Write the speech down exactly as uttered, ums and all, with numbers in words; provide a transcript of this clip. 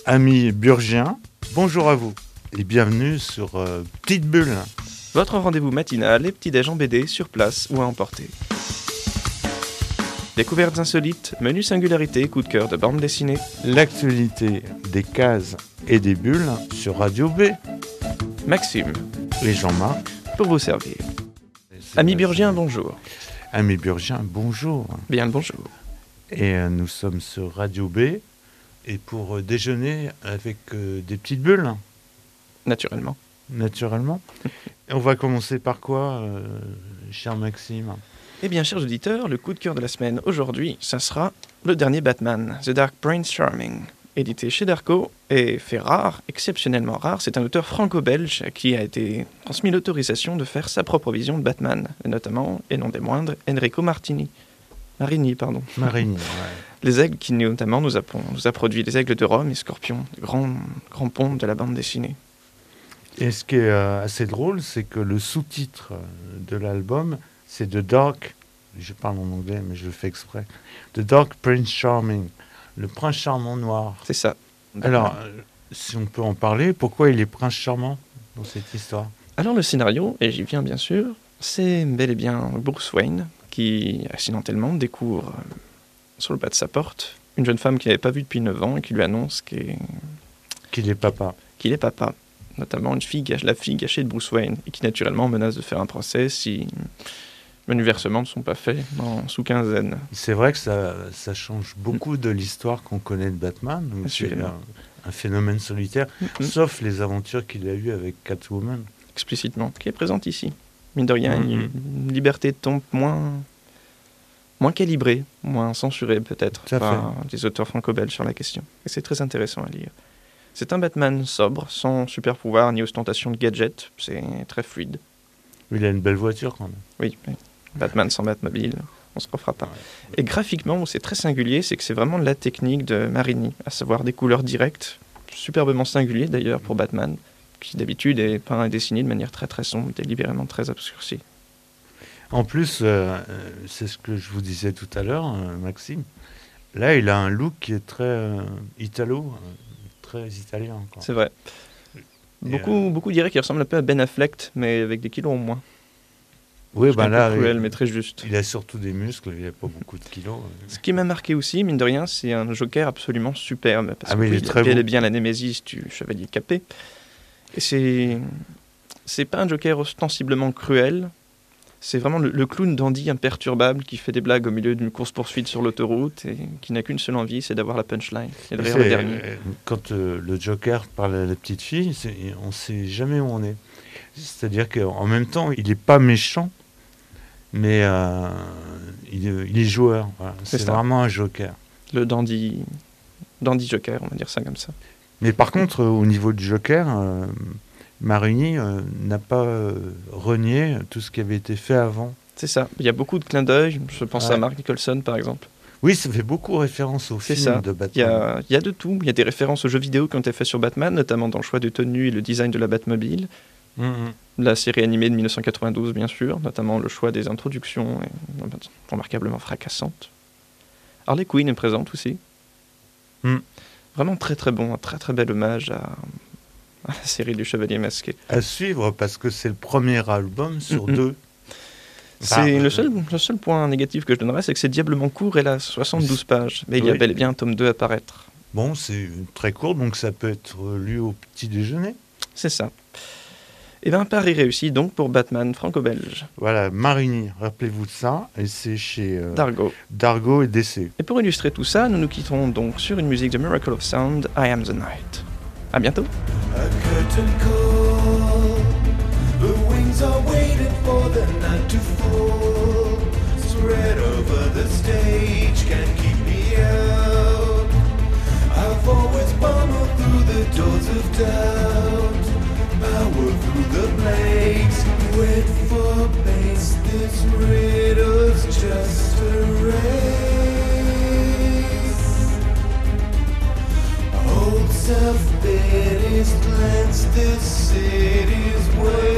Amis burgiens, bonjour à vous et bienvenue sur euh, Petite Bulle. Votre rendez-vous matinal et petit-déj en B D sur place ou à emporter. Découvertes insolites, menus singularités, coup de cœur de bande dessinée. L'actualité des cases et des bulles sur Radio B. Maxime Et Jean-Marc. pour vous servir. Amis burgiens, bonjour. Amis burgiens, bonjour. Bien le bonjour. Et euh, nous sommes sur Radio B et pour euh, déjeuner avec euh, des petites bulles, Naturellement. naturellement. Et on va commencer par quoi, euh, cher Maxime? Eh bien, chers auditeurs, le coup de cœur de la semaine aujourd'hui, ça sera le dernier Batman, The Dark Prince Charming, édité chez Darko et fait rare, exceptionnellement rare. C'est un auteur franco-belge qui a été transmis l'autorisation de faire sa propre vision de Batman, et notamment, et non des moindres, Enrico Martini. Marini, pardon. Marini, ouais. Les Aigles qui notamment nous a, nous a produit Les Aigles de Rome et Scorpion, grands grand ponts de la bande dessinée. Et ce qui est euh, assez drôle, c'est que le sous-titre de l'album, c'est The Dark, je parle en anglais, mais je le fais exprès, The Dark Prince Charming, le prince charmant noir. C'est ça. Alors, euh, si on peut en parler, pourquoi il est prince charmant dans cette histoire? Alors le scénario, et j'y viens bien sûr, c'est bel et bien Bruce Wayne qui, accidentellement, découvre euh, sur le bas de sa porte une jeune femme qu'il n'avait pas vue depuis neuf ans et qui lui annonce qu'il Qu'il est papa. qu'il est papa. Notamment une fille, la fille gâchée de Bruce Wayne, et qui naturellement menace de faire un procès si les versements ne sont pas faits en sous quinzaine. C'est vrai que ça, ça change beaucoup de l'histoire qu'on connaît de Batman, où c'est Assurément. un, un phénomène solitaire, Mhm. sauf les aventures qu'il a eues avec Catwoman. Explicitement, qui est présente ici. Mine de rien, Mhm. il y a une liberté de ton moins, moins calibrée, moins censurée peut-être Tout à par des auteurs franco-belges sur la question. Et c'est très intéressant à lire. C'est un Batman sobre, sans super pouvoir ni ostentation de gadgets, c'est très fluide. Il a une belle voiture quand même. Oui, mais Batman sans Batmobile, on se refera pas. Ouais. Et graphiquement, c'est très singulier, c'est que c'est vraiment la technique de Marini, à savoir des couleurs directes, superbement singulier d'ailleurs pour Batman, qui d'habitude est peint et dessiné de manière très très sombre, délibérément très obscurcie. En plus, euh, euh, c'est ce que je vous disais tout à l'heure, euh, Maxime. Là, il a un look qui est très euh, italo, euh, très italien. Quoi. C'est vrai. Et Beaucoup, beaucoup diraient qu'il ressemble un peu à Ben Affleck, mais avec des kilos en moins. Oui, C'est ben un peu là, cruel, il, mais très juste. il a surtout des muscles, il n'a pas beaucoup de kilos. Ce qui m'a marqué aussi, mine de rien, c'est un Joker absolument superbe. Parce Ah, que mais il oui, est il très bel beau. et bien la némésis du chevalier Capet. Et c'est... c'est pas un Joker ostensiblement cruel. C'est vraiment le, le clown dandy imperturbable qui fait des blagues au milieu d'une course-poursuite sur l'autoroute et qui n'a qu'une seule envie, c'est d'avoir la punchline et de rire le C'est, dernier. euh, Quand euh, le Joker parle à la petite fille, c'est- on ne sait jamais où on est. C'est-à-dire qu'en même temps, il n'est pas méchant, mais euh, il, est, il est joueur. Voilà. C'est C'est ça. vraiment un Joker. Le dandy... dandy Joker, on va dire ça comme ça. Mais par contre, euh, au niveau du Joker, euh, Marini euh, n'a pas euh, renié tout ce qui avait été fait avant. C'est ça. Il y a beaucoup de clins d'œil. Je pense Ouais. à Mark Nicholson, par exemple. Oui, ça fait beaucoup référence au C'est film ça. de Il y, Batman. a, il y a de tout. Il y a des références aux jeux vidéo qui ont été faits sur Batman, notamment dans le choix de tenue et le design de la Batmobile. Mm, mm. La série animée de mille neuf cent quatre-vingt-douze, bien sûr, notamment le choix des introductions, et, remarquablement fracassantes. Harley Quinn est présente aussi. Mm. Vraiment très très bon, un très très bel hommage à, à la série du Chevalier Masqué. À suivre parce que c'est le premier album sur Mm, mm. deux. C'est Enfin, le, euh, seul, le seul point négatif que je donnerais, c'est que c'est diablement court, hélas, soixante-douze pages. Mais il y a Oui. bel et bien un tome deux à paraître. Bon, c'est très court, donc ça peut être lu au petit déjeuner. C'est ça. Et bien, pari réussi donc pour Batman franco-belge. Voilà, Marini, rappelez-vous de ça, et c'est chez euh, Dargo. Dargo et D C. Et pour illustrer tout ça, nous nous quitterons donc sur une musique de Miracle of Sound, I Am the Night. À bientôt. A curtain call. The wings are waiting for the night to fall. Spread over the stage, can't keep me out. I've always pummeled through the doors of doubt. Power through the blanks. Wait for base. This riddle's just a race. Old self-pity glance. This city's way.